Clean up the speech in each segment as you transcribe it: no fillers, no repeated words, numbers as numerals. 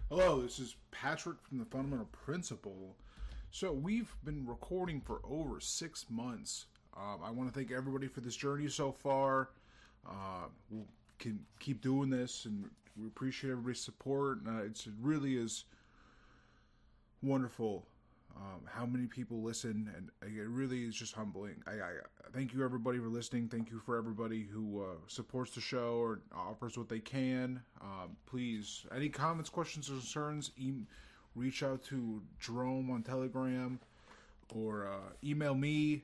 Hello, this is Patrick from the Fundamental Principle. So we've been recording for over 6 months. I want to thank everybody for this journey so far. We can keep doing this, and we appreciate everybody's support. It really is wonderful how many people listen, and it really is just humbling. I thank you everybody for listening. Thank you for everybody who supports the show or offers what they can. Please, any comments, questions, or concerns, reach out to Jerome on Telegram or email me.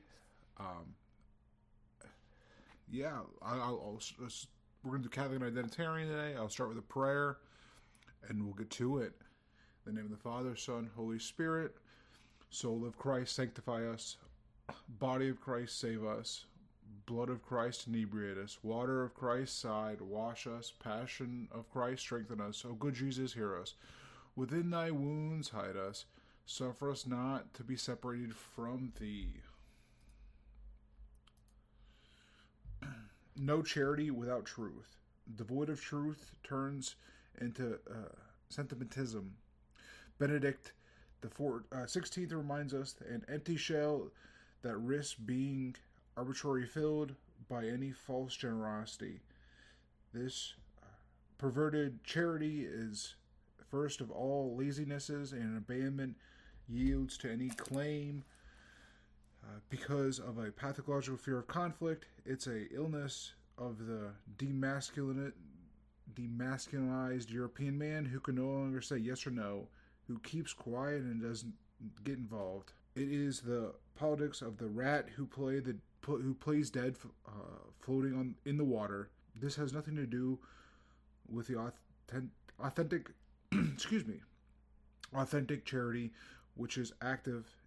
We're going to do Catholic and Identitarian today. I'll start with a prayer, and we'll get to it. In the name of the Father, Son, Holy Spirit. Soul of Christ, sanctify us. Body of Christ, save us. Blood of Christ, inebriate us. Water of Christ, side, wash us. Passion of Christ, strengthen us. O good Jesus, hear us. Within thy wounds, hide us. Suffer us not to be separated from thee. No charity without truth. Devoid of truth turns into sentimentalism. Benedict the 16th reminds us an empty shell that risks being arbitrarily filled by any false generosity. This perverted charity is first of all lazinesses, and abandonment yields to any claim because of a pathological fear of conflict. It's a illness of the demasculinized European man who can no longer say yes or no, who keeps quiet and doesn't get involved. It is the politics of the rat who plays dead, floating in the water. This has nothing to do with the authentic, authentic charity, which is active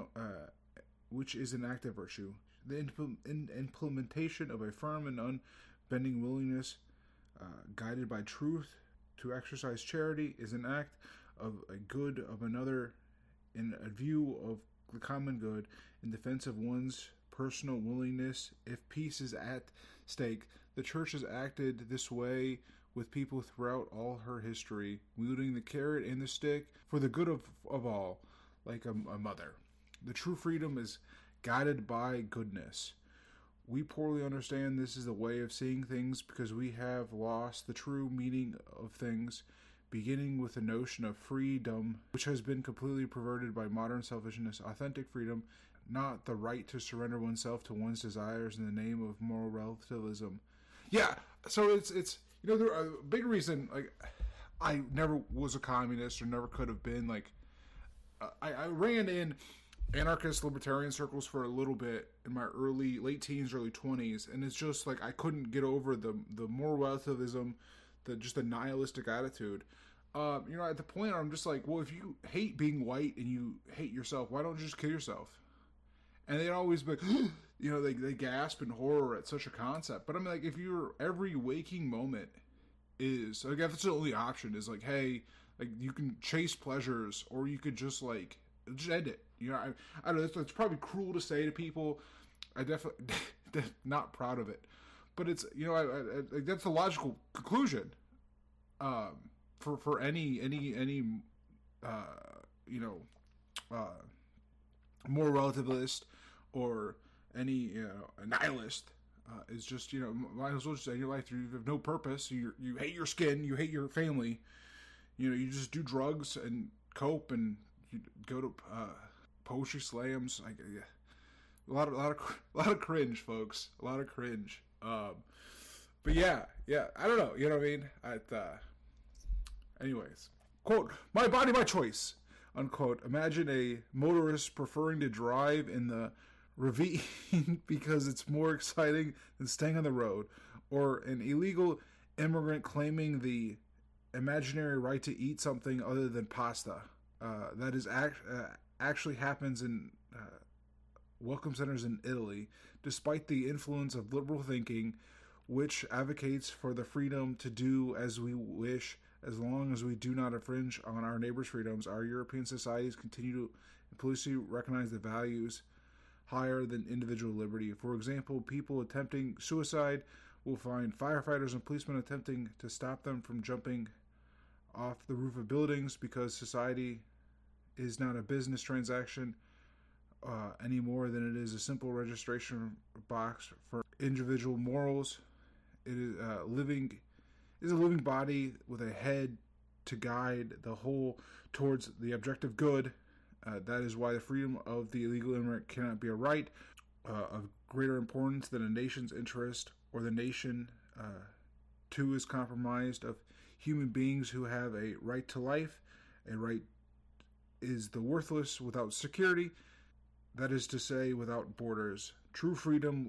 which is an active virtue. The implementation of a firm and unbending willingness, guided by truth, to exercise charity is an act of a good of another in a view of the common good, in defense of one's personal willingness. If peace is at stake, the Church has acted this way with people throughout all her history, wielding the carrot and the stick for the good of all, like a mother. The true freedom is guided by goodness. We poorly understand this is the way of seeing things because we have lost the true meaning of things, beginning with the notion of freedom, which has been completely perverted by modern selfishness. Authentic freedom, not the right to surrender oneself to one's desires in the name of moral relativism. Yeah, so it's a big reason, like, I never was a communist or never could have been, like, I ran in anarchist libertarian circles for a little bit in my late teens, early 20s, and it's just like I couldn't get over the moral relativism, just the nihilistic attitude. At the point I'm just like, well, if you hate being white and you hate yourself, why don't you just kill yourself? And they'd always be like, they gasp in horror at such a concept. But I'm like, if your every waking moment is, like, if it's the only option is like, hey, like, you can chase pleasures, or you could just end it. I don't know, it's probably cruel to say to people. I definitely not proud of it, but it's, that's a logical conclusion for any more relativist or any a nihilist. Is just, might as well just end your life. You have no purpose. You hate your skin. You hate your family. You just do drugs and cope, and you go to poetry slams. A lot of cringe, folks. A lot of cringe. But yeah. I don't know. You know what I mean? Anyways, quote: "My body, my choice." Unquote. Imagine a motorist preferring to drive in the ravine because it's more exciting than staying on the road, or an illegal immigrant claiming the imaginary right to eat something other than pasta. That is actually happens in welcome centers in Italy, despite the influence of liberal thinking, which advocates for the freedom to do as we wish, as long as we do not infringe on our neighbors' freedoms. Our European societies continue to implicitly recognize the values higher than individual liberty. For example, people attempting suicide will find firefighters and policemen attempting to stop them from jumping off the roof of buildings because society is not a business transaction any more than it is a simple registration box for individual morals. It is a living body with a head to guide the whole towards the objective good. That is why the freedom of the illegal immigrant cannot be a right of greater importance than a nation's interest, or the nation too is compromised of human beings who have a right to life. A right is the worthless without security, that is to say, without borders. True freedom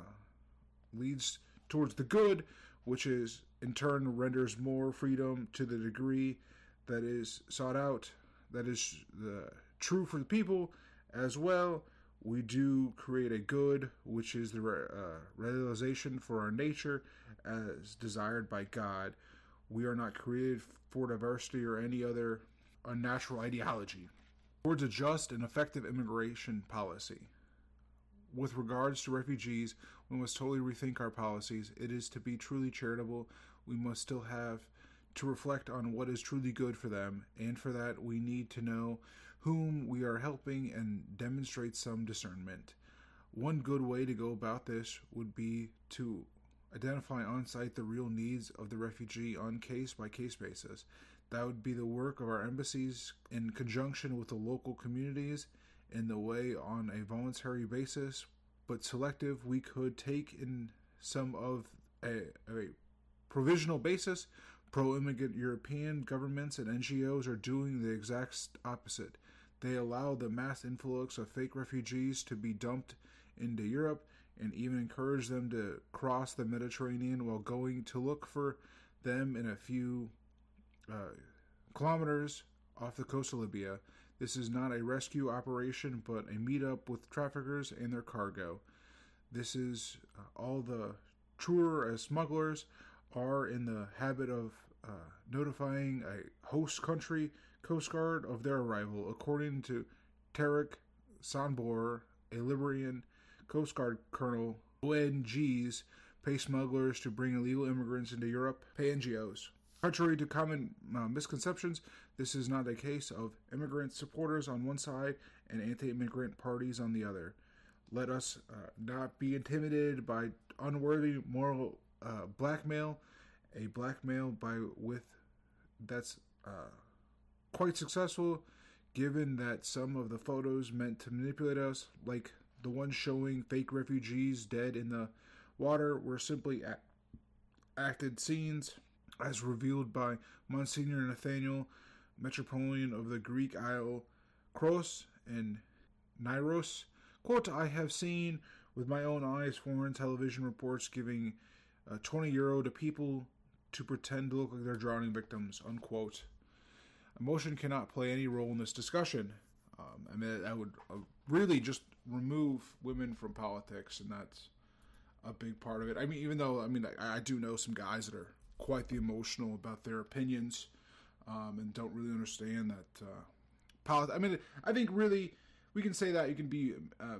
leads towards the good, which is in turn renders more freedom to the degree that is sought out. That is true for the people as well. We do create a good, which is the realization for our nature as desired by God. We are not created for diversity or any other unnatural ideology. Towards a just and effective immigration policy. With regards to refugees, we must totally rethink our policies. It is to be truly charitable. We must still have to reflect on what is truly good for them, and for that we need to know whom we are helping and demonstrate some discernment. One good way to go about this would be to identify on site the real needs of the refugee on case-by-case basis. That would be the work of our embassies in conjunction with the local communities in the way on a voluntary basis, but selective. We could take in some of a provisional basis. Pro-immigrant European governments and NGOs are doing the exact opposite. They allow the mass influx of fake refugees to be dumped into Europe and even encourage them to cross the Mediterranean while going to look for them in a few kilometers off the coast of Libya. This is not a rescue operation, but a meetup with traffickers and their cargo. This is all the truer as smugglers are in the habit of notifying a host country Coast Guard of their arrival. According to Tarek Sanbor, a Liberian Coast Guard colonel, ONGs pay smugglers to bring illegal immigrants into Europe, pay NGOs. Contrary to common misconceptions, this is not a case of immigrant supporters on one side and anti-immigrant parties on the other. Let us not be intimidated by unworthy moral blackmail, a blackmail that's quite successful, given that some of the photos meant to manipulate us, like the one showing fake refugees dead in the water, were simply acted scenes, as revealed by Monsignor Nathaniel, Metropolitan of the Greek Isle Kros and Niros. Quote, I have seen with my own eyes foreign television reports giving €20 to people to pretend to look like they're drowning victims, unquote. Emotion cannot play any role in this discussion. I would really just remove women from politics, and that's a big part of it. I mean, even though, I do know some guys that are quite the emotional about their opinions and don't really understand that politics. I think really we can say that you can be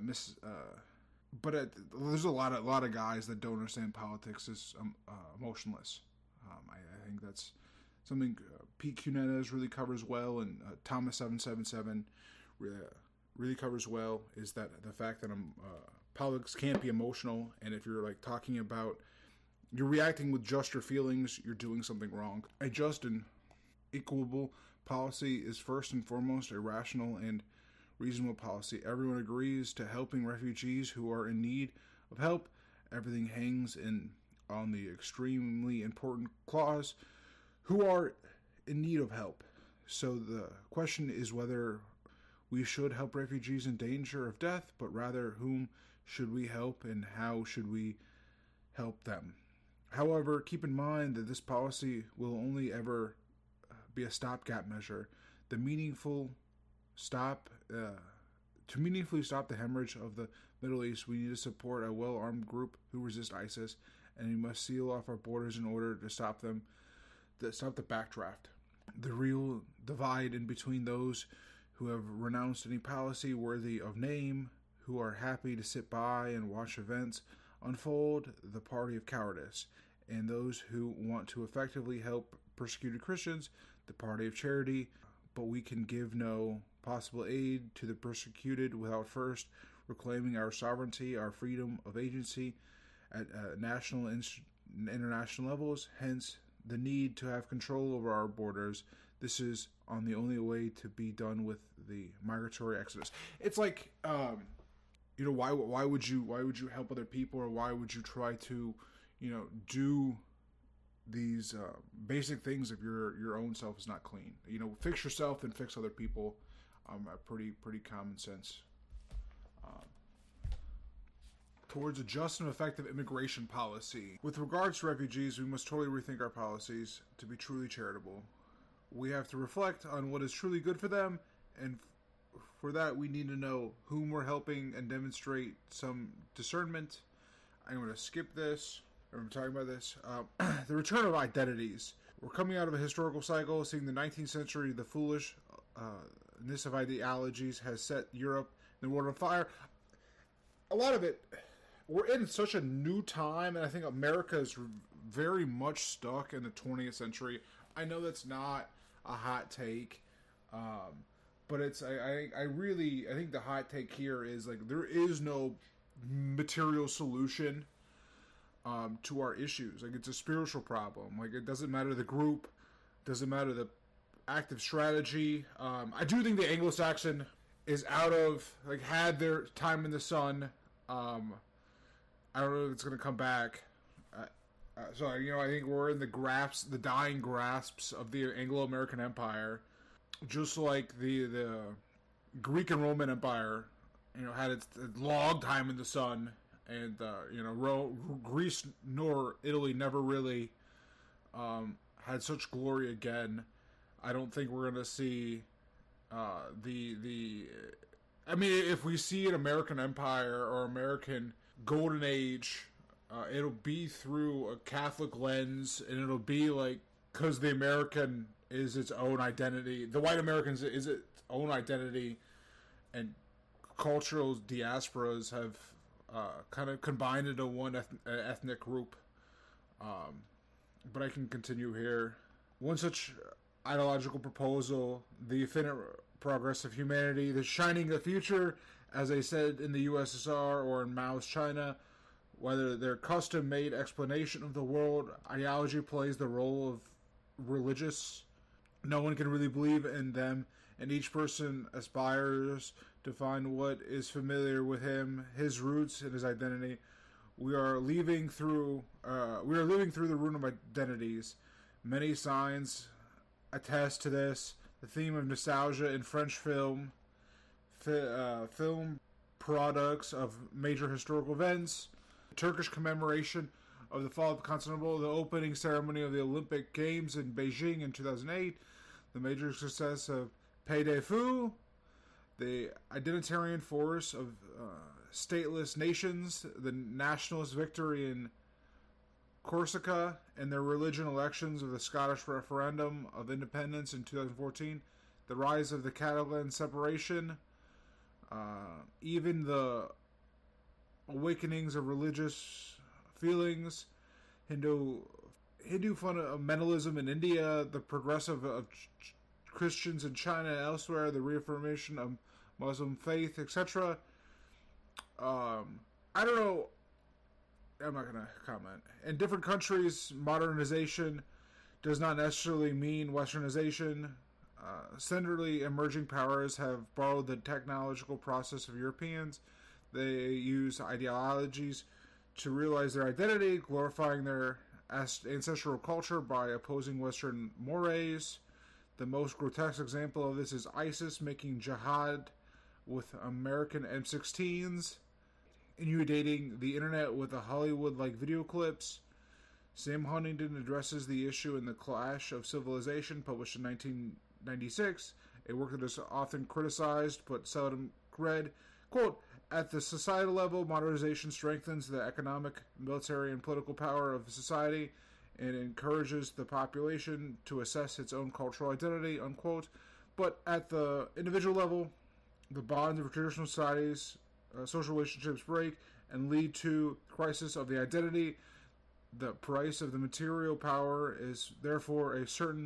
but there's a lot of guys that don't understand politics as emotionless. I think that's something Pete Cunez really covers well, and Thomas 777 really covers well, is that the fact that politics can't be emotional, and if you're like talking about you're reacting with just your feelings, you're doing something wrong. A just and equitable policy is first and foremost a rational and reasonable policy. Everyone agrees to helping refugees who are in need of help. Everything hangs on the extremely important clause, who are in need of help. So the question is whether we should help refugees in danger of death, but rather whom should we help and how should we help them. However, keep in mind that this policy will only ever be a stopgap measure. To meaningfully stop the hemorrhage of the Middle East, we need to support a well-armed group who resist ISIS, and we must seal off our borders in order to stop the backdraft. The real divide in between those who have renounced any policy worthy of name, who are happy to sit by and watch events unfold, the party of cowardice, and those who want to effectively help persecuted Christians, the party of charity, but we can give no possible aid to the persecuted without first reclaiming our sovereignty, our freedom of agency at national and international levels, hence the need to have control over our borders. This is on the only way to be done with the migratory exodus. It's like, why would you help other people, or why would you try to, do these basic things if your own self is not clean? Fix yourself, then fix other people. Pretty common sense. Towards a just and effective immigration policy. With regards to refugees, we must totally rethink our policies to be truly charitable. We have to reflect on what is truly good for them, and for that we need to know whom we're helping and demonstrate some discernment. I'm going to skip this. I'm talking about this. The return of identities. We're coming out of a historical cycle, seeing the 19th century, the foolishness of ideologies has set Europe and the world on fire. A lot of it, we're in such a new time, and I think America is very much stuck in the 20th century. I know that's not a hot take, but it's I think the hot take here is like there is no material solution to our issues. Like, it's a spiritual problem. Like, it doesn't matter the group, doesn't matter the active strategy. I do think the Anglo-Saxon is had their time in the sun. I don't know if it's going to come back. So, I think we're in the dying grasps of the Anglo-American Empire. Just like the Greek and Roman Empire, had its long time in the sun. And, Greece nor Italy never really had such glory again. I don't think we're going to see if we see an American Empire or American Golden Age, it'll be through a Catholic lens, and it'll be like, because the American is its own identity. The white Americans is its own identity, and cultural diasporas have kind of combined into one ethnic group. But I can continue here. One such ideological proposal, the infinite progress of humanity, the shining of the future, as they said in the USSR or in Mao's China, whether their custom-made explanation of the world, ideology plays the role of religious. No one can really believe in them, and each person aspires to find what is familiar with him, his roots, and his identity. We are living through the ruin of identities. Many signs attest to this. The theme of nostalgia in French film products of major historical events, the Turkish commemoration of the fall of Constantinople, the opening ceremony of the Olympic Games in Beijing in 2008, the major success of Pays des Fous, the identitarian force of stateless nations, the nationalist victory in Corsica, and their religion elections of the Scottish referendum of independence in 2014, the rise of the Catalan separation, even the awakenings of religious feelings, Hindu fundamentalism in India, the progressive of Christians in China and elsewhere, the reaffirmation of Muslim faith, etc. I don't know. I'm not going to comment. In different countries, modernization does not necessarily mean westernization. Similarly, emerging powers have borrowed the technological process of Europeans. They use ideologies to realize their identity, glorifying their ancestral culture by opposing Western mores. The most grotesque example of this is ISIS making jihad with American M16s, inundating the internet with the Hollywood-like video clips. Sam Huntington addresses the issue in The Clash of Civilization, published in 1996, a work that is often criticized but seldom read. Quote, at the societal level, modernization strengthens the economic, military, and political power of society and encourages the population to assess its own cultural identity, unquote. But at the individual level, the bonds of traditional societies, social relationships break and lead to crisis of the identity. The price of the material power is therefore a certain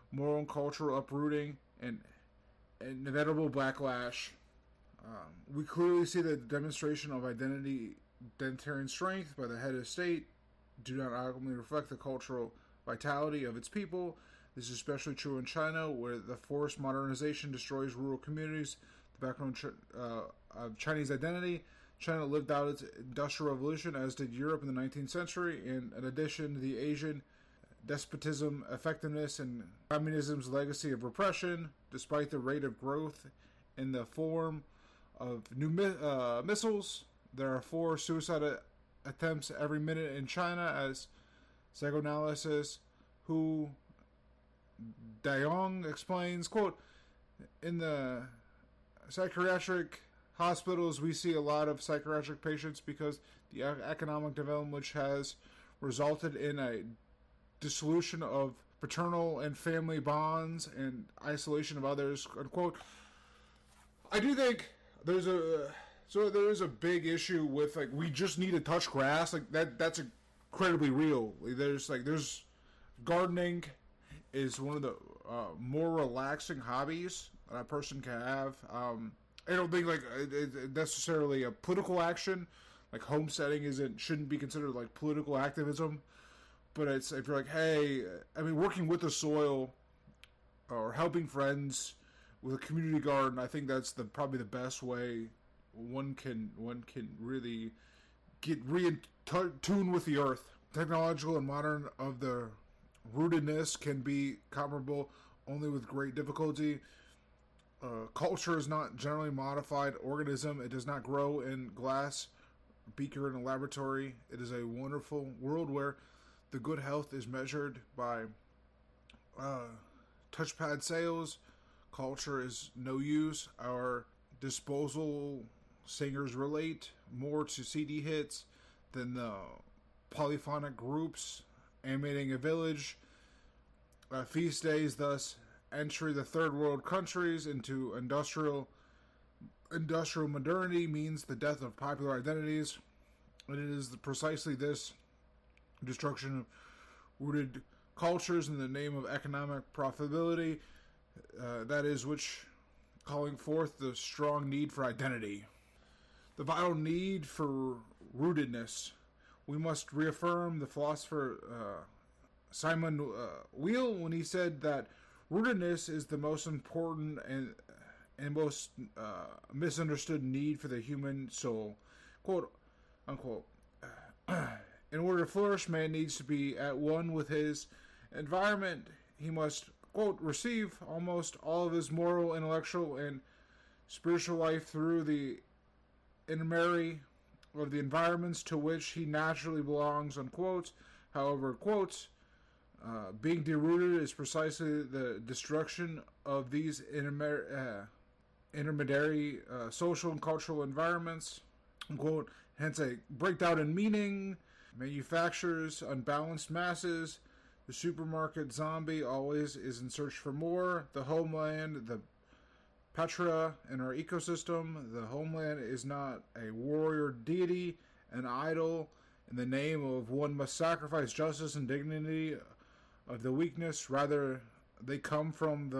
moral and cultural uprooting, and inevitable backlash. We clearly see the demonstration of identitarian strength by the head of state do not adequately reflect the cultural vitality of its people. This is especially true in China, where the forced modernization destroys rural communities. The background of Chinese identity. China lived out its industrial revolution, as did Europe in the 19th century, and in addition, the Asian despotism, effectiveness, and communism's legacy of repression, despite the rate of growth in the form of new missiles. There are 4 suicide attempts every minute in China, as psychoanalyst Hu Dayong explains, quote, in the psychiatric hospitals, we see a lot of psychiatric patients because the economic development which has resulted in a dissolution of paternal and family bonds and isolation of others, unquote. I do think there is a big issue with, like, we just need to touch grass, like that's incredibly real. There's gardening is one of the more relaxing hobbies that a person can have. I don't think it's necessarily a political action. Like homesteading shouldn't be considered like political activism, but it's if you're like, hey, I mean, working with the soil or helping friends with a community garden, I think that's probably the best way one can really get in tune with the earth. Technological and modern of the rootedness can be comparable only with great difficulty. Culture is not generally modified organism. It does not grow in glass beaker in a laboratory. It is a wonderful world where the good health is measured by touchpad sales. Culture is no use. Our disposal singers relate more to CD hits than the polyphonic groups animating a village. Feast days thus entry the third world countries into industrial modernity means the death of popular identities. And it is precisely this destruction of rooted cultures in the name of economic profitability that is which calling forth the strong need for identity. The vital need for rootedness. We must reaffirm the philosopher Simon Weil when he said that rootedness is the most important and most misunderstood need for the human soul. Quote, unquote. In order to flourish, man needs to be at one with his environment. He must, quote, receive almost all of his moral, intellectual, and spiritual life through the intermarry of the environments to which he naturally belongs, unquote. However, quote, being derooted is precisely the destruction of these intermediary social and cultural environments, unquote. Hence a breakdown in meaning, manufactures unbalanced masses. The supermarket zombie always is in search for more. The homeland, the Petra in our ecosystem. The homeland is not a warrior deity, an idol. In the name of one must sacrifice justice and dignity of the weakness. Rather, they come from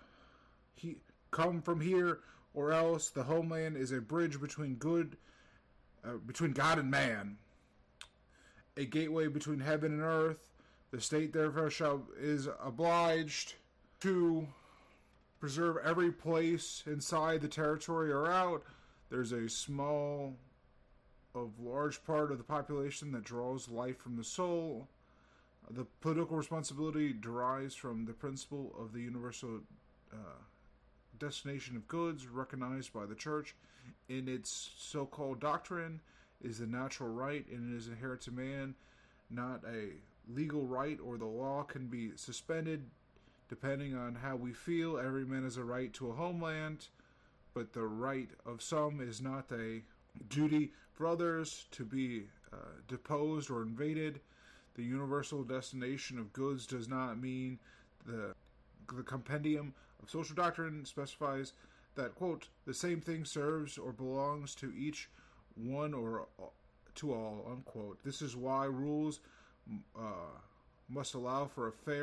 here, or else the homeland is a bridge between between God and man, a gateway between heaven and earth. The state therefore is obliged to preserve every place inside the territory or out. There's a large part of the population that draws life from the soul. The political responsibility derives from the principle of the universal destination of goods recognized by the church in its so-called doctrine is the natural right and it is inherent to man, not a legal right or the law can be suspended depending on how we feel. Every man has a right to a homeland, but the right of some is not a duty for others to be deposed or invaded. The universal destination of goods does not mean the compendium of social doctrine specifies that, quote, the same thing serves or belongs to each one or to all, unquote. This is why rules must allow for a fair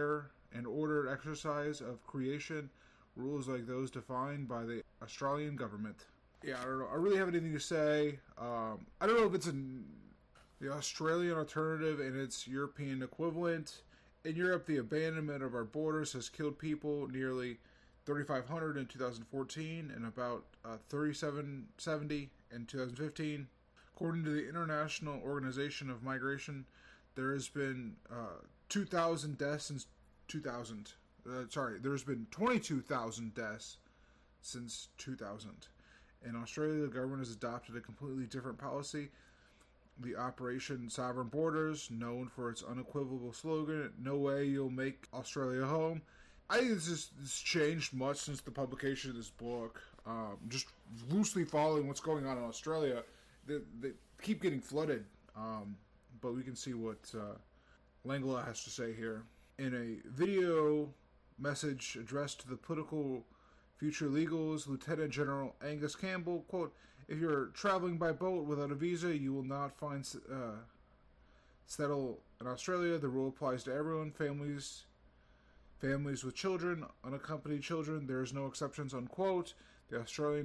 and ordered exercise of creation, rules like those defined by the Australian government. Yeah, I don't know. I really have anything to say. I don't know if it's the Australian alternative and its European equivalent. In Europe, the abandonment of our borders has killed people, nearly 3,500 in 2014 and about 3,770 in 2015. According to the International Organization of Migration, there has been 2,000 deaths since 2000. There's been 22,000 deaths since 2000. In Australia, the government has adopted a completely different policy. The Operation Sovereign Borders, known for its unequivocal slogan, "No way you'll make Australia home." I think it's changed much since the publication of this book. Just loosely following what's going on in Australia, they keep getting flooded. But we can see what Langlois has to say here. In a video message addressed to the political future legals, Lieutenant General Angus Campbell, quote, "If you're traveling by boat without a visa, you will not find settle in Australia. The rule applies to everyone, families with children, unaccompanied children. There is no exceptions," unquote. The Australian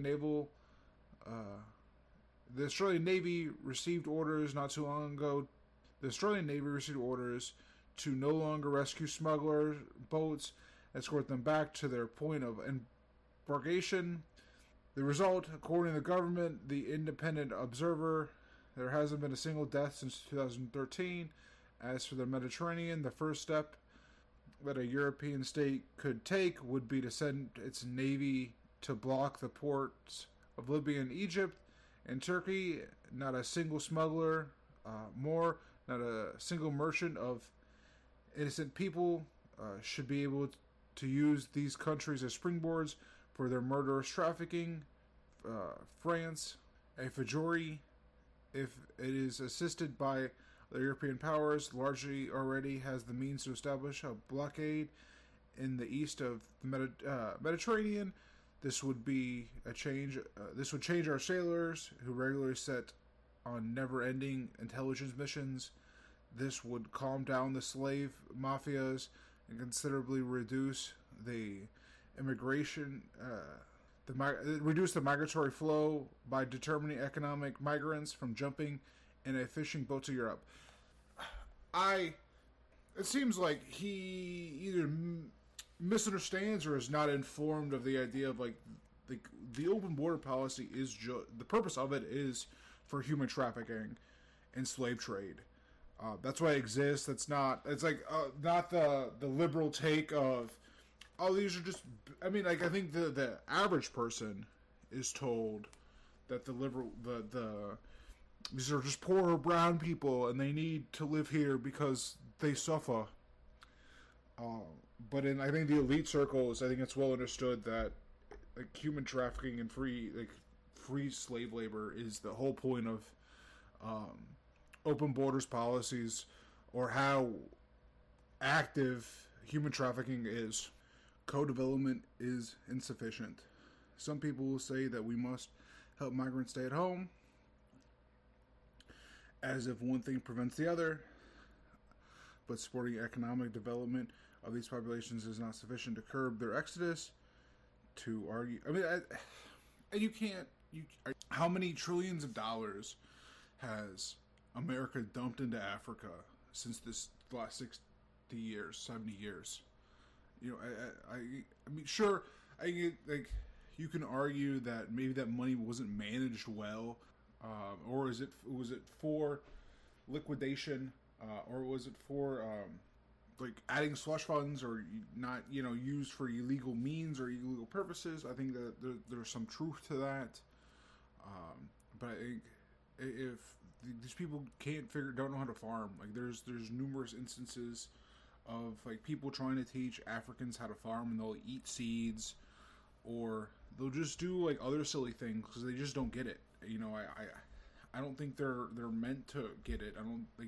Navy received orders not too long ago. The Australian Navy received orders to no longer rescue smuggler boats, escort them back to their point of embarkation. The result, according to the government, the Independent Observer, there hasn't been a single death since 2013. As for the Mediterranean, the first step that a European state could take would be to send its navy to block the ports of Libya and Egypt and Turkey. Not a single smuggler, not a single merchant of innocent people should be able to use these countries as springboards for their murderous trafficking. France, a Fajori, if it is assisted by the European powers, largely already has the means to establish a blockade in the east of the Mediterranean. This would be a change. This would change our sailors, who regularly set on never-ending intelligence missions. This would calm down the slave mafias and considerably reduce the immigration, reduce the migratory flow by determining economic migrants from jumping in a fishing boat to Europe. It seems like he either misunderstands or is not informed of the idea of like the open border policy is the purpose of it is for human trafficking and slave trade. That's why it exists. It's not the liberal take of, oh, these are just. I mean, like I think the average person is told that these are just poor brown people and they need to live here because they suffer. But I think the elite circles, I think it's well understood that like human trafficking and free slave labor is the whole point of open borders policies, or how active human trafficking is. Co-development is insufficient. Some people will say that we must help migrants stay at home, as if one thing prevents the other, but supporting economic development of these populations is not sufficient to curb their exodus. To argue, I mean, and you can't. How many trillions of dollars has America dumped into Africa since this last 60 years, 70 years? You know, I mean, sure, like you can argue that maybe that money wasn't managed well, or was it for liquidation, or was it for like adding slush funds, or not, used for illegal means or illegal purposes? I think that there's some truth to that, but I think if these people don't know how to farm, like there's numerous instances of like people trying to teach Africans how to farm, and they'll eat seeds, or they'll just do like other silly things because they just don't get it. I don't think they're meant to get it. I don't think,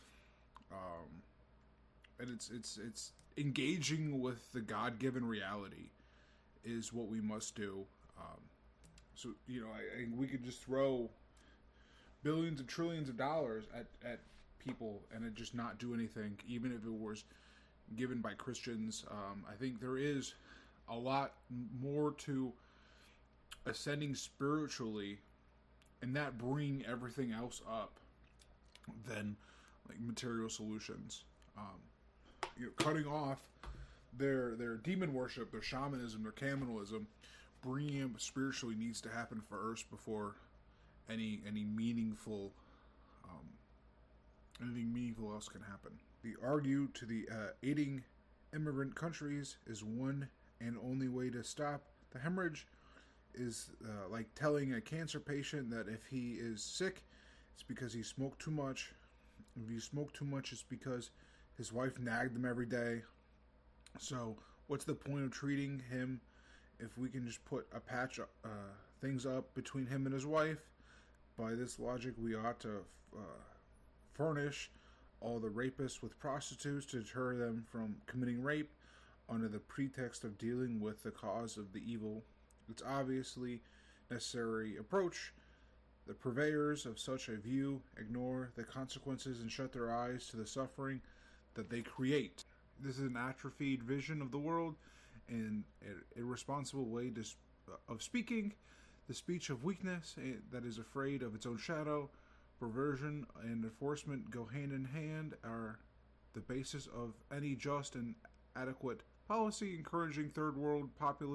and it's engaging with the God-given reality is what we must do. So we could just throw billions and trillions of dollars at people and it just not do anything, even if it was given by Christians. I think there is a lot more to ascending spiritually and that bringing everything else up than like material solutions. Cutting off their demon worship, their shamanism, their cannibalism, bringing them spiritually needs to happen first before any meaningful anything meaningful else can happen. They argue to the aiding immigrant countries is one and only way to stop the hemorrhage. Is like telling a cancer patient that if he is sick, it's because he smoked too much. If he smoked too much, it's because his wife nagged him every day. So what's the point of treating him if we can just put a patch things up between him and his wife? By this logic, we ought to furnish all the rapists with prostitutes to deter them from committing rape under the pretext of dealing with the cause of the evil. It's obviously necessary approach. The purveyors of such a view ignore the consequences and shut their eyes to the suffering that they create. This is an atrophied vision of the world and an irresponsible way of speaking, the speech of weakness that is afraid of its own shadow. Perversion and enforcement go hand in hand, are the basis of any just and adequate policy, encouraging third world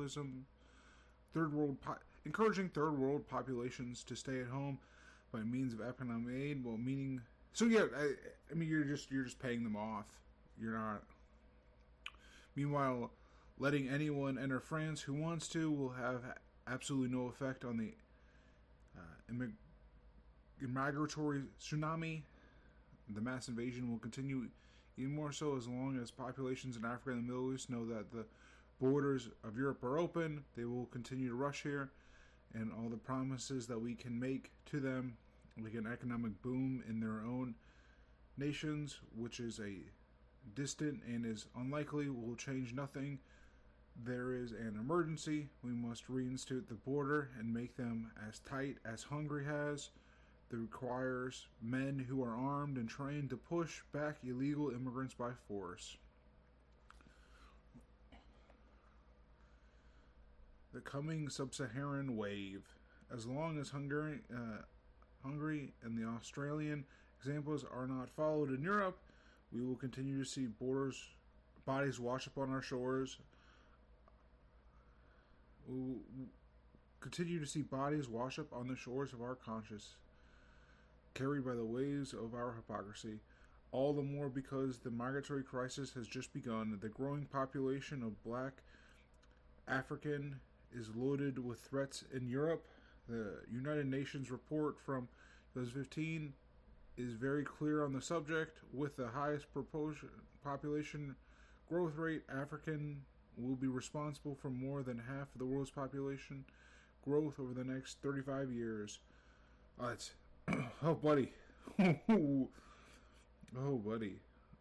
populations to stay at home by means of economic aid. Well, meaning, so yeah, I mean, you're just paying them off. You're not. Meanwhile, letting anyone enter France who wants to will have absolutely no effect on the migratory tsunami. The mass invasion will continue even more so as long as populations in Africa and the Middle East know that the borders of Europe are open. They will continue to rush here, and all the promises that we can make to them, like an economic boom in their own nations, which is a distant and is unlikely, will change nothing. There is an emergency. We must reinstitute the border and make them as tight as Hungary has. That requires men who are armed and trained to push back illegal immigrants by force. The coming sub-Saharan wave. As long as Hungary and the Australian examples are not followed in Europe, we will continue to see bodies wash up on our shores. We will continue to see bodies wash up on the shores of our conscience, carried by the waves of our hypocrisy. All the more because the migratory crisis has just begun. The growing population of black African is loaded with threats in Europe. The United Nations report from 2015 is very clear on the subject. With the highest population growth rate, African will be responsible for more than half of the world's population growth over the next 35 years. Oh, buddy. Oh, buddy.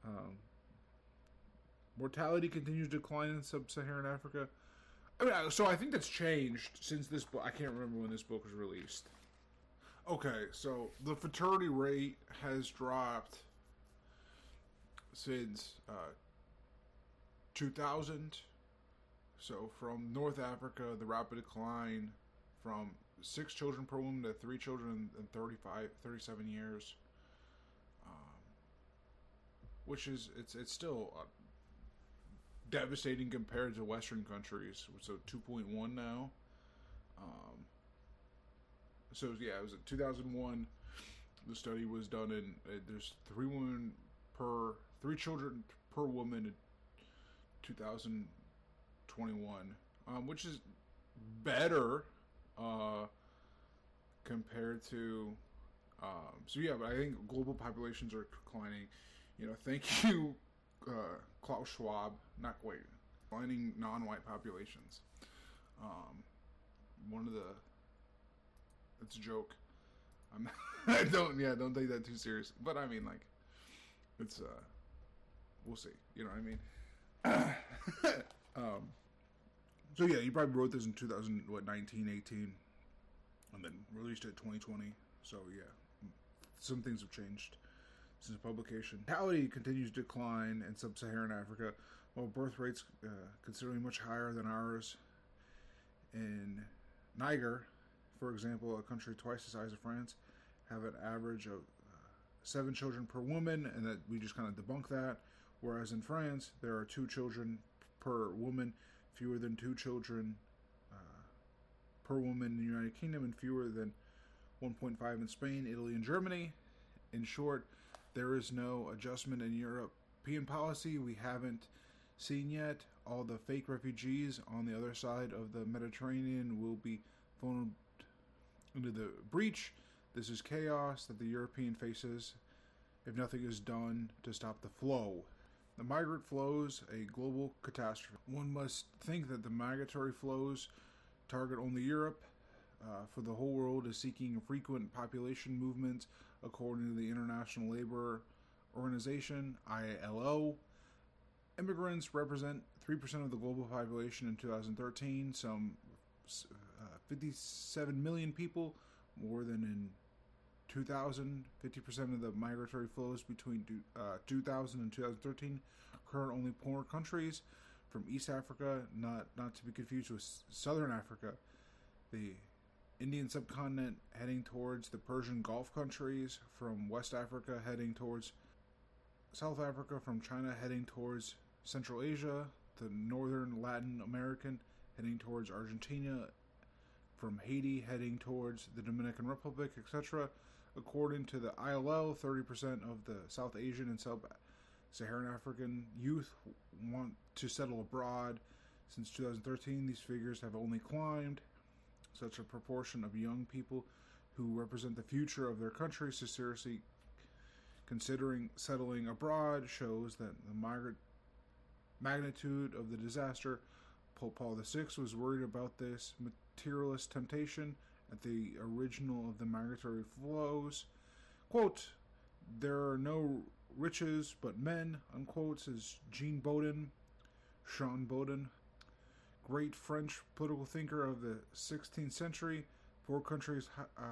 Mortality continues to decline in sub-Saharan Africa. I mean, so I think that's changed since this book. I can't remember when this book was released. Okay, so the fertility rate has dropped since 2000. So from North Africa, the rapid decline from 6 children per woman to 3 children in 37 years. Which is, it's still devastating compared to Western countries. So 2.1 now. So yeah, it was in 2001. The study was done in, there's 3 children per woman in 2021, which is better compared to. So yeah, but I think global populations are declining. Thank you, Klaus Schwab. Declining non-white populations. It's a joke. Don't take that too serious. But I mean, like, it's we'll see. You know what I mean? So yeah, he probably wrote this in 19, 18, and then released it in 2020. So yeah, some things have changed since publication. Mortality continues to decline in sub-Saharan Africa, while birth rates considerably much higher than ours. In Niger, for example, a country twice the size of France, have an average of 7 children per woman, and that we just kind of debunk that. Whereas in France, there are 2 children per woman, fewer than 2 children per woman in the United Kingdom, and fewer than 1.5 in Spain, Italy, and Germany. In short, there is no adjustment in European policy. We haven't seen yet. All the fake refugees on the other side of the Mediterranean will be thrown into the breach. This is chaos that the European faces if nothing is done to stop the flow. The migrant flows, a global catastrophe. One must think that the migratory flows target only Europe, for the whole world is seeking frequent population movements according to the International Labour Organization, ILO. Immigrants represent 3% of the global population in 2013, some 57 million people, more than in 2000. 50% of the migratory flows between 2000 and 2013 occur in only poor countries from East Africa, not to be confused with Southern Africa, the Indian subcontinent heading towards the Persian Gulf countries, from West Africa heading towards South Africa, from China heading towards Central Asia, the Northern Latin American heading towards Argentina, from Haiti heading towards the Dominican Republic, etc. According to the ILO, 30% of the South Asian and Sub-Saharan African youth want to settle abroad. Since 2013, these figures have only climbed. Such a proportion of young people who represent the future of their country so seriously considering settling abroad shows that the magnitude of the disaster. Pope Paul VI was worried about this materialist temptation at the original of the migratory flows. Quote, "There are no riches but men," unquote, says Jean Bodin, great French political thinker of the 16th century. 4 countries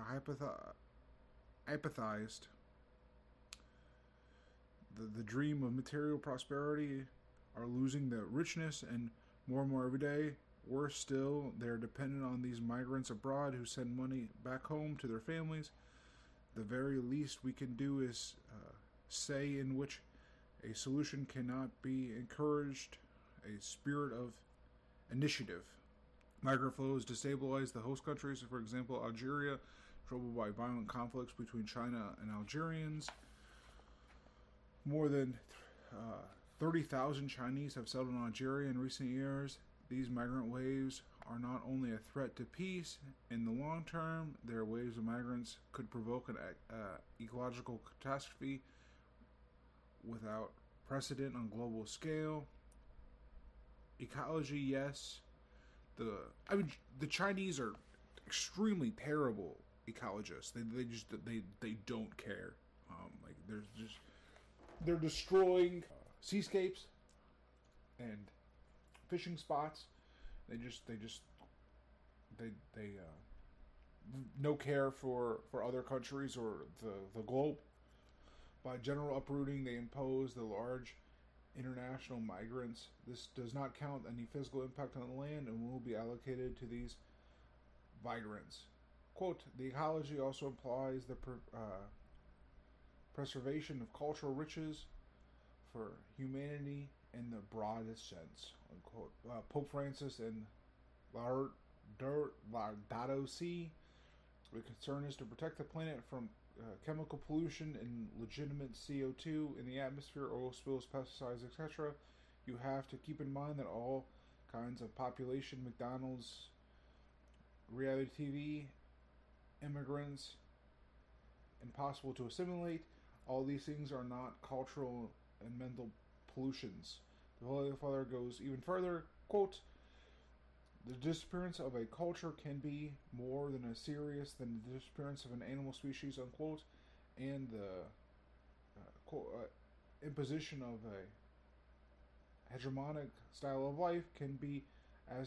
hypothesized the dream of material prosperity are losing the richness, and more every day. Worse still, they are dependent on these migrants abroad who send money back home to their families. The very least we can do is say in which a solution cannot be encouraged, a spirit of initiative. Migrant flows destabilize the host countries, for example, Algeria, troubled by violent conflicts between China and Algerians. More than 30,000 Chinese have settled in Algeria in recent years. These migrant waves are not only a threat to peace in the long term, their waves of migrants could provoke an ecological catastrophe without precedent on global scale. Ecology, yes. The Chinese are extremely terrible ecologists. They don't care. They're destroying seascapes and fishing spots. They no care for other countries or the globe. By general uprooting, they impose the large international migrants. This does not count any physical impact on the land and will be allocated to these migrants. Quote, "The ecology also implies the preservation of cultural riches for humanity in the broadest sense." Unquote. Pope Francis and Laudato Si. The concern is to protect the planet from chemical pollution and legitimate CO2 in the atmosphere, oil spills, pesticides, etc. You have to keep in mind that all kinds of population, McDonald's, reality TV, immigrants, impossible to assimilate. All these things are not cultural and mental pollutions. The Holy Father goes even further. Quote, "The disappearance of a culture can be more than as serious than the disappearance of an animal species," unquote, and the imposition of a hegemonic style of life can be as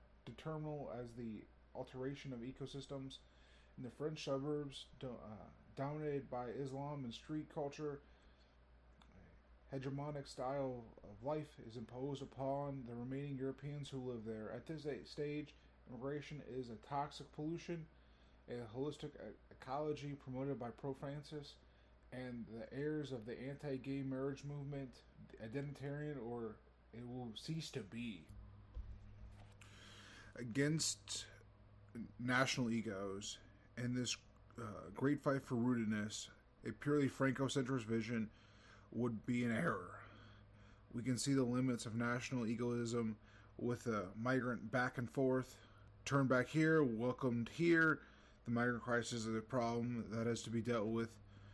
determinal as the alteration of ecosystems. In the French suburbs, dominated by Islam and street culture. Hegemonic style of life is imposed upon the remaining Europeans who live there. At this stage, immigration is a toxic pollution, a holistic ecology promoted by Pope Francis, and the heirs of the anti-gay marriage movement, identitarian, or it will cease to be. Against national egos and this great fight for rootedness, a purely Franco-centrist vision would be an error. We can see the limits of national egoism with a migrant back and forth, turn back here, welcomed here. The migrant crisis is a problem that has to be dealt with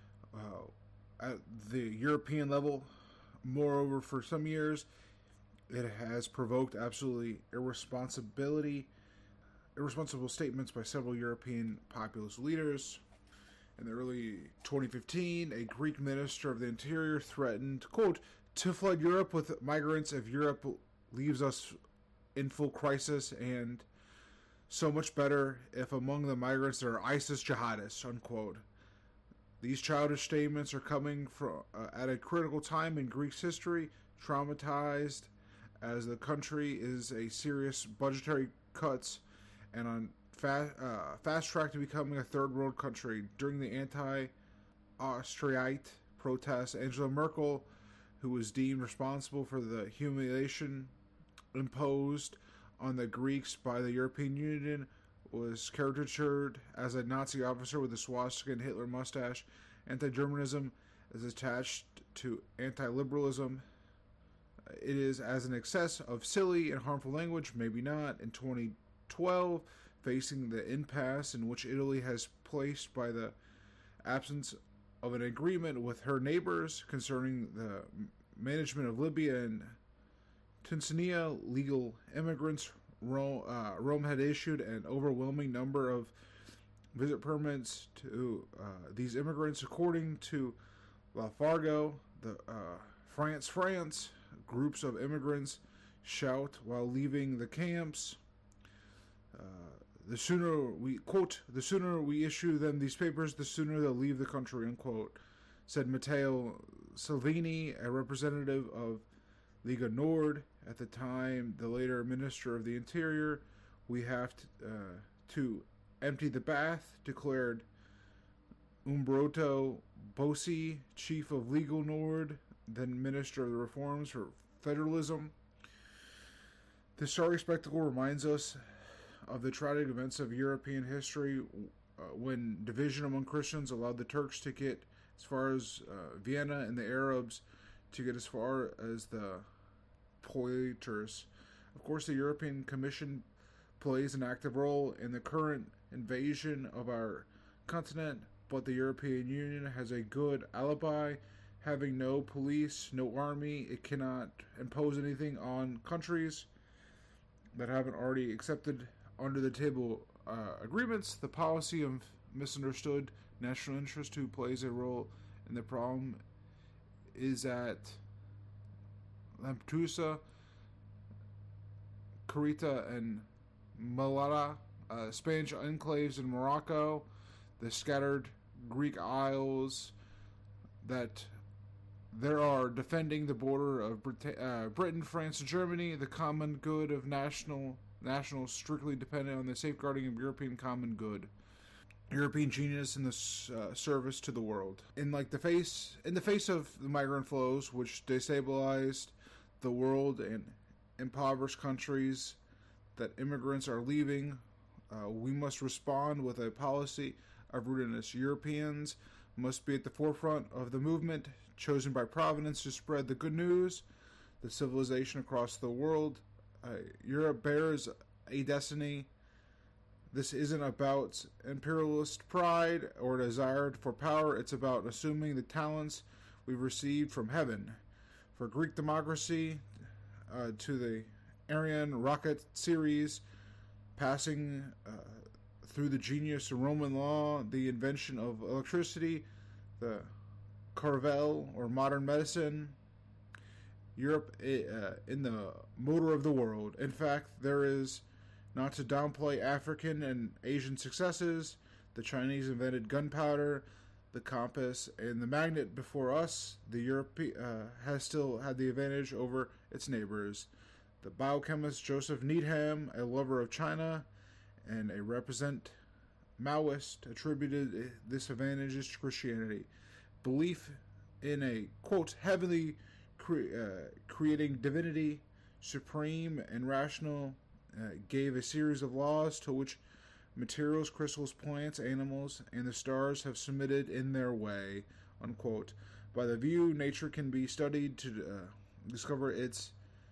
at the European level. Moreover, for some years, it has provoked absolutely irresponsible statements by several European populist leaders. In the early 2015, a Greek minister of the interior threatened, quote, to flood Europe with migrants if Europe leaves us in full crisis, and so much better if among the migrants there are ISIS jihadists, unquote. These childish statements are coming from at a critical time in Greece's history, traumatized as the country is a serious budgetary cuts and on fast track to becoming a third world country. During the anti-Austriite protests, Angela Merkel, who was deemed responsible for the humiliation imposed on the Greeks by the European Union, was caricatured as a Nazi officer with a swastika and Hitler mustache. Anti-Germanism is attached to anti-liberalism. It is as an excess of silly and harmful language, maybe not. In 2012, facing the impasse in which Italy has placed by the absence of an agreement with her neighbors concerning the management of Libya and Tanzania, legal immigrants, Rome had issued an overwhelming number of visit permits to these immigrants. According to Lafargo, the France, groups of immigrants shout while leaving the camps. The sooner we, quote, the sooner we issue them these papers, the sooner they'll leave the country, unquote, said Matteo Salvini, a representative of Lega Nord, at the time the later Minister of the Interior. We have to empty the bath, declared Umberto Bossi, chief of Lega Nord, then Minister of the Reforms for Federalism. This sorry spectacle reminds us of the tragic events of European history when division among Christians allowed the Turks to get as far as Vienna and the Arabs to get as far as the Poitiers. Of course, the European Commission plays an active role in the current invasion of our continent, but the European Union has a good alibi. Having no police, no army, it cannot impose anything on countries that haven't already accepted under the table agreements. The policy of misunderstood national interest who plays a role in the problem is at Lampedusa, Crete, and Malta, Spanish enclaves in Morocco, the scattered Greek isles that there are defending the border of Britain, France, and Germany. The common good of nationals strictly dependent on the safeguarding of European common good. European genius in the service to the world. In the face of the migrant flows, which destabilized the world and impoverished countries that immigrants are leaving, we must respond with a policy of rootedness. Europeans must be at the forefront of the movement chosen by Providence to spread the good news, the civilization across the world. Europe bears a destiny. This isn't about imperialist pride or desire for power. It's about assuming the talents we've received from heaven. For Greek democracy, to the Ariane rocket series, passing through the genius of Roman law, the invention of electricity, the Carvel or modern medicine, Europe in the motor of the world. In fact, there is, not to downplay African and Asian successes, the Chinese invented gunpowder, the compass, and the magnet before us, the Europe has still had the advantage over its neighbors. The biochemist Joseph Needham, a lover of China and a represent Maoist, attributed this advantage to Christianity. Belief in a, quote, heavenly creating divinity, supreme and rational, gave a series of laws to which materials, crystals, plants, animals, and the stars have submitted in their way, unquote. By the view, nature can be studied to discover its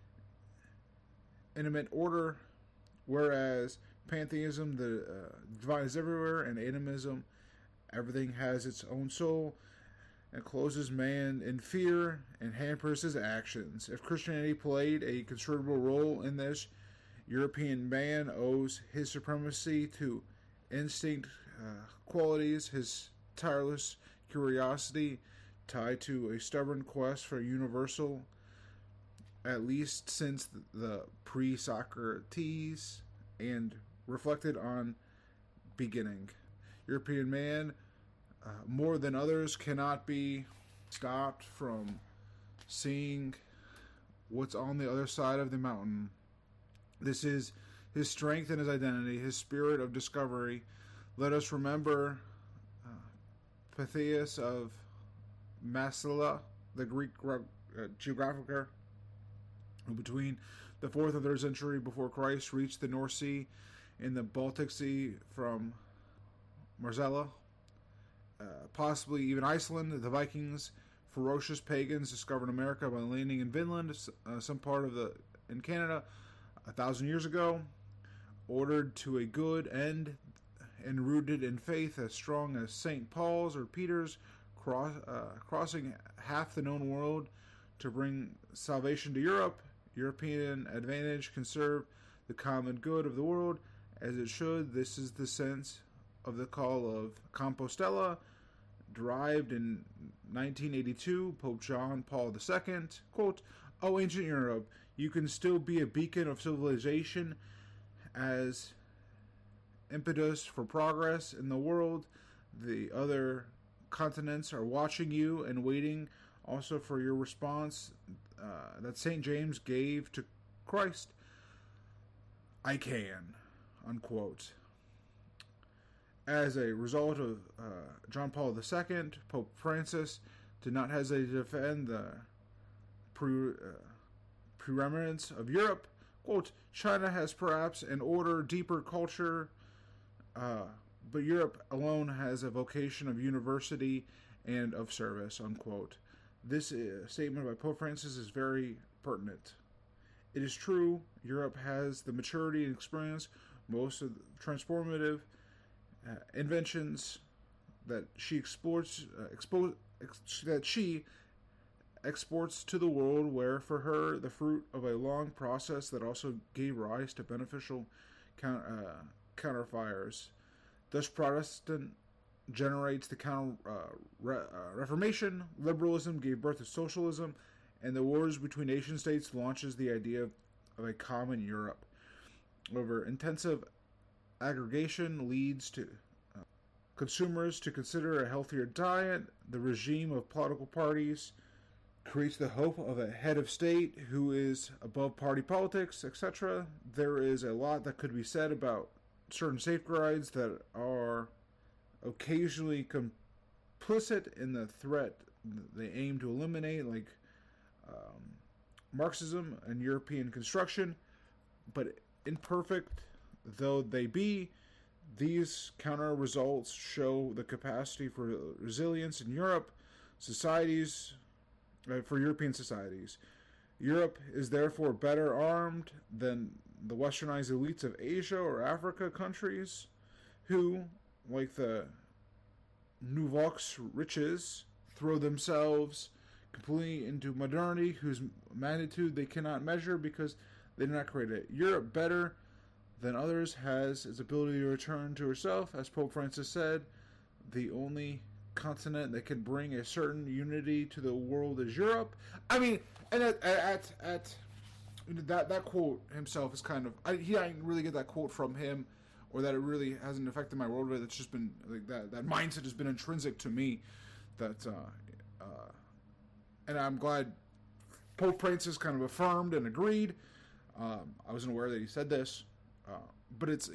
intimate order, whereas pantheism, the divine is everywhere, and animism, everything has its own soul, and closes man in fear and hampers his actions. If Christianity played a considerable role in this, European man owes his supremacy to instinct qualities, his tireless curiosity tied to a stubborn quest for universal, at least since the pre-Socrates, and reflected on beginning. European man, more than others, cannot be stopped from seeing what's on the other side of the mountain. This is his strength and his identity, his spirit of discovery. Let us remember Pythias of Massilia, the Greek geographer, who between the 4th and 3rd century before Christ reached the North Sea and the Baltic Sea from Marsala, possibly even Iceland. The Vikings, ferocious pagans, discovered America by landing in Vinland, some part of in Canada, 1,000 years ago, ordered to a good end and rooted in faith as strong as St. Paul's or Peter's, crossing half the known world to bring salvation to Europe. European advantage can serve the common good of the world as it should. This is the sense of the call of Compostela, derived in 1982, Pope John Paul II, quote, "O ancient Europe, you can still be a beacon of civilization as impetus for progress in the world. The other continents are watching you and waiting also for your response that St. James gave to Christ. I can," unquote. As a result of John Paul II, Pope Francis did not hesitate to defend the preeminence of Europe. Quote, "China has perhaps an older, deeper culture, but Europe alone has a vocation of university and of service," unquote. This statement by Pope Francis is very pertinent. It is true, Europe has the maturity and experience, most of the transformative inventions that she exports to the world were for her the fruit of a long process that also gave rise to beneficial counterfires. Thus, Protestant generates the Reformation, liberalism gave birth to socialism, and the wars between nation states launches the idea of a common Europe. However, intensive aggregation leads to consumers to consider a healthier diet. The regime of political parties creates the hope of a head of state who is above party politics, etc. There is a lot that could be said about certain safeguards that are occasionally complicit in the threat they aim to eliminate, like Marxism and European construction, but imperfect though they be, these counter results show the capacity for resilience in European societies. Europe is therefore better armed than the westernized elites of Asia or Africa countries, who, like the nouveau riches, throw themselves completely into modernity, whose magnitude they cannot measure because they did not create it. Europe, better than others, has its ability to return to herself. As Pope Francis said, the only continent that can bring a certain unity to the world is Europe. I mean, and that quote himself is kind of, I didn't really get that quote from him or that it really hasn't affected my worldview. That's just been like that mindset has been intrinsic to me. That and I'm glad Pope Francis kind of affirmed and agreed. I wasn't aware that he said this, but it's,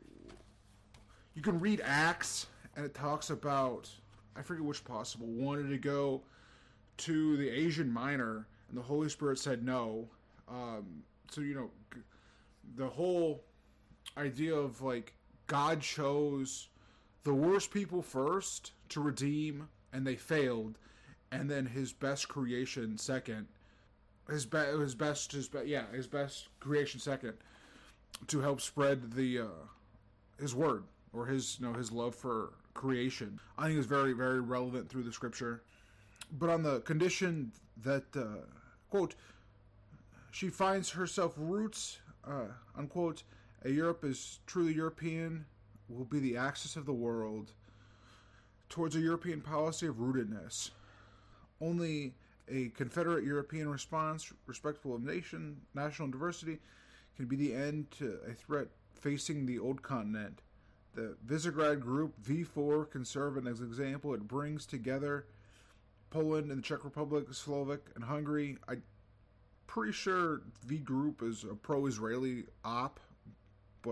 you can read Acts and it talks about, I forget which apostle wanted to go to the Asian Minor and the Holy Spirit said no. So the whole idea of like God chose the worst people first to redeem and they failed, and then his best creation second. His best creation second, to help spread the his word, or his love for creation. I think is very, very relevant through the scripture. But on the condition that quote, she finds herself roots, unquote, a Europe is truly European will be the axis of the world towards a European policy of rootedness. Only a Confederate European response, respectful of national diversity, can be the end to a threat facing the old continent. The Visegrad Group, V4, can serve as an example. It brings together Poland and the Czech Republic, Slovak, and Hungary. I'm pretty sure V Group is a pro-Israeli op, but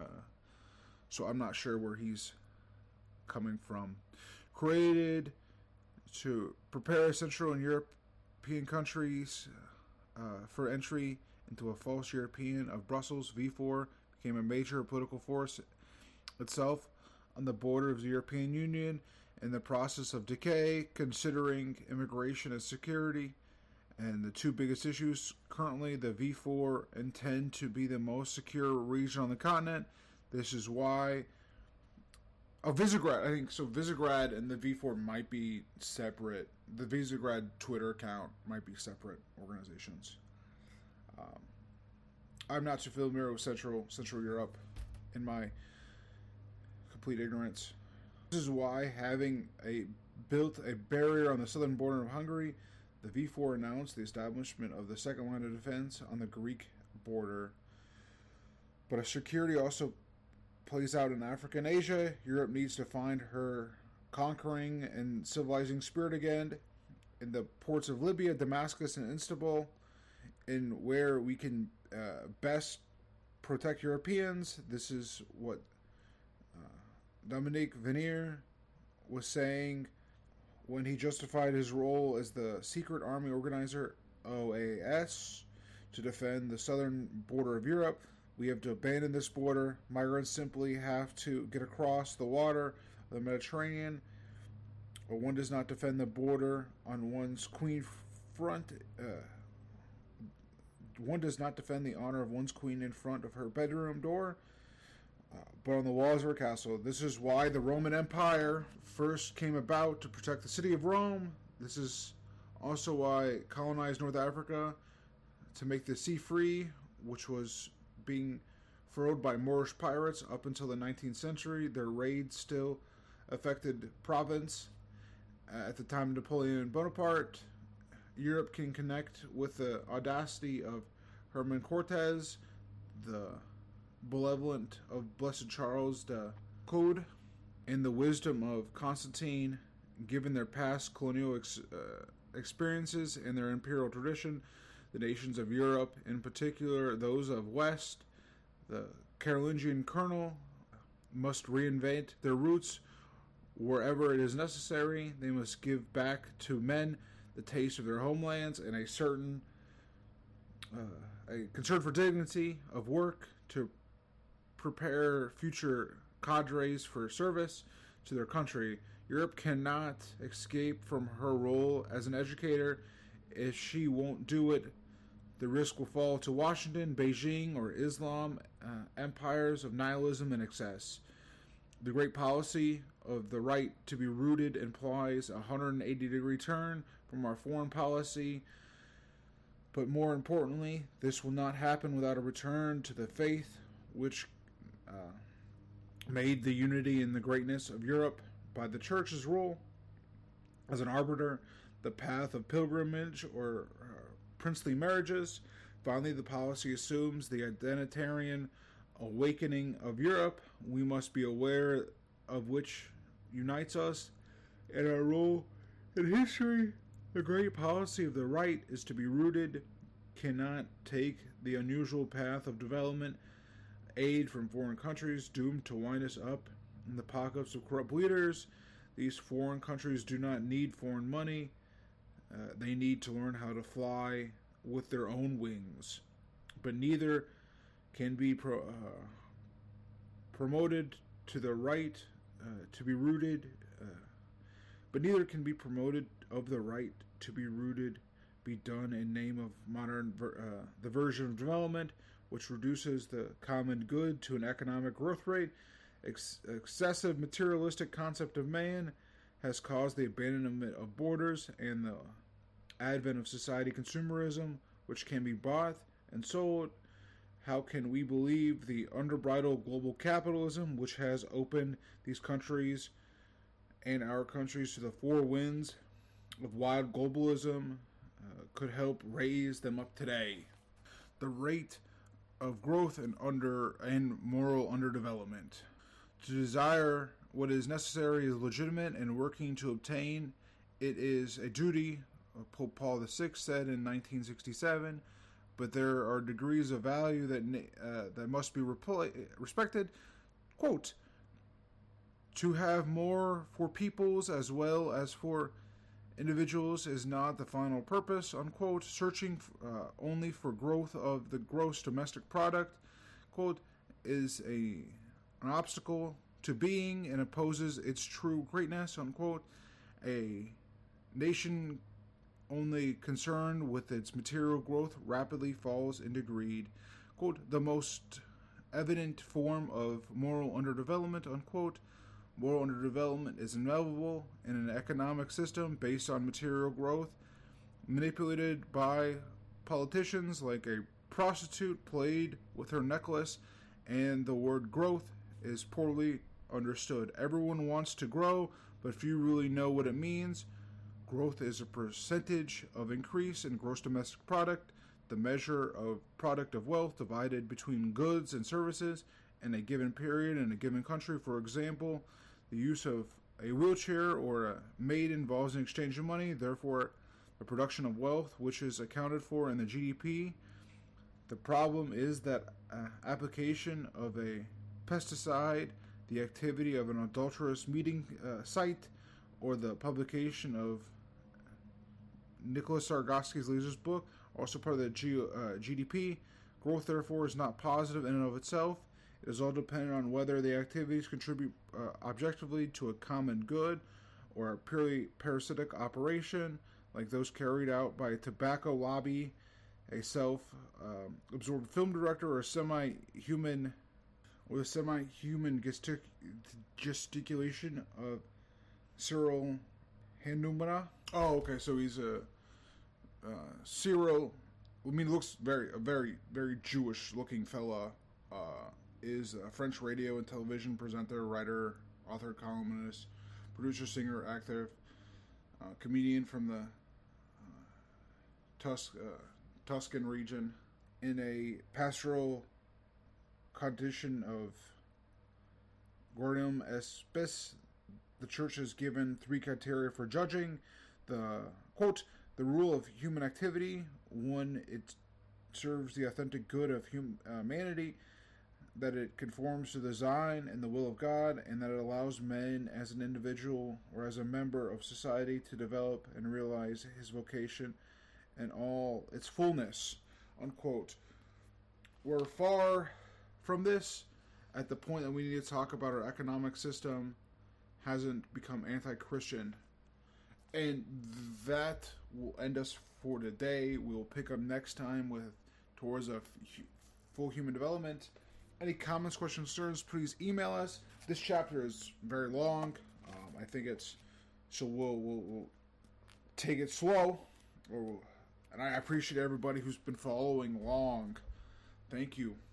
so I'm not sure where he's coming from. Created to prepare Central and European countries for entry into a false European of Brussels, V4 became a major political force itself on the border of the European Union in the process of decay, considering immigration as security. And the two biggest issues currently, the V4 intend to be the most secure region on the continent. This is why Visegrad, I think, so Visegrad and the V4 might be separate. The Visegrad Twitter account might be separate organizations. I'm not too familiar with Central Europe in my complete ignorance. This is why, having built a barrier on the southern border of Hungary, the V4 announced the establishment of the second line of defense on the Greek border. But as security also plays out in Africa and Asia, Europe needs to find her conquering and civilizing spirit again in the ports of Libya, Damascus, and Istanbul, in where we can best protect Europeans. This is what Dominique Venier was saying when he justified his role as the secret army organizer, OAS, to defend the southern border of Europe. We have to abandon this border. Migrants simply have to get across the water of the Mediterranean. But one does not defend the border on one's queen front. One does not defend the honor of one's queen in front of her bedroom door, but on the walls of her castle. This is why the Roman Empire first came about, to protect the city of Rome. This is also why it colonized North Africa, to make the sea free, which was being furrowed by Moorish pirates up until the 19th century. Their raids still affected Provence. At the time of Napoleon Bonaparte, Europe can connect with the audacity of Herman Cortez, the benevolence of Blessed Charles de Code, and the wisdom of Constantine, given their past colonial experiences and their imperial tradition. The nations of Europe, in particular those of West, the Carolingian kernel, must reinvent their roots wherever it is necessary. They must give back to men the taste of their homelands and a certain a concern for dignity of work, to prepare future cadres for service to their country. Europe cannot escape from her role as an educator. If she won't do it, the risk will fall to Washington, Beijing, or Islam empires of nihilism and excess. The great policy of the right to be rooted implies a 180-degree turn from our foreign policy. But more importantly, this will not happen without a return to the faith which made the unity and the greatness of Europe by the Church's role as an arbiter, the path of pilgrimage or princely marriages. Finally, the policy assumes the identitarian awakening of Europe, we must be aware of which unites us and our role in history. The great policy of the right is to be rooted, cannot take the unusual path of development, aid from foreign countries doomed to wind us up in the pockets of corrupt leaders. These foreign countries do not need foreign money. They need to learn how to fly with their own wings. But neither can be promoted to the right to be rooted. But neither can be promoted of the right to be rooted, be done in name of modern the version of development, which reduces the common good to an economic growth rate. Excessive materialistic concept of man has caused the abandonment of borders and the advent of society consumerism, which can be bought and sold. How can we believe the underbridled global capitalism, which has opened these countries and our countries to the four winds of wild globalism, could help raise them up today? The rate of growth and moral underdevelopment. To desire what is necessary is legitimate, and working to obtain it is a duty, Pope Paul VI said in 1967. But there are degrees of value that must be respected. Quote, to have more for peoples as well as for individuals is not the final purpose, unquote. Searching only for growth of the gross domestic product, quote, is an obstacle to being and opposes its true greatness, unquote. A nation only concerned with its material growth rapidly falls into greed. Quote, the most evident form of moral underdevelopment, unquote. Moral underdevelopment is inevitable in an economic system based on material growth, manipulated by politicians like a prostitute played with her necklace, and the word growth is poorly understood. Everyone wants to grow, but few really know what it means. Growth is a percentage of increase in gross domestic product, the measure of product of wealth divided between goods and services in a given period in a given country. For example, the use of a wheelchair or a maid involves an exchange of money, therefore the production of wealth, which is accounted for in the GDP. The problem is that application of a pesticide, the activity of an adulterous meeting site, or the publication of Nicholas Sargowski's latest book, also part of the GDP. Growth, therefore, is not positive in and of itself. It is all dependent on whether the activities contribute objectively to a common good or a purely parasitic operation, like those carried out by a tobacco lobby, a self-absorbed film director, or a semi-human gesticulation of Cyril Hanumana. Oh, okay, so he's a Cyril. I mean, looks a very, very Jewish-looking fella. Is a French radio and television presenter, writer, author, columnist, producer, singer, actor, comedian from the Tuscan region. In a pastoral condition of Gaudium et Spes, the church has given 3 criteria for judging. The, quote, the rule of human activity. 1, it serves the authentic good of humanity, that it conforms to the design and the will of God, and that it allows man as an individual or as a member of society to develop and realize his vocation in all its fullness, unquote. We're far from this at the point that we need to talk about our economic system hasn't become anti-Christian. And that will end us for today. We will pick up next time with towards a full human development. Any comments, questions, concerns, please email us. This chapter is very long. I think it's... So we'll take it slow. And I appreciate everybody who's been following along. Thank you.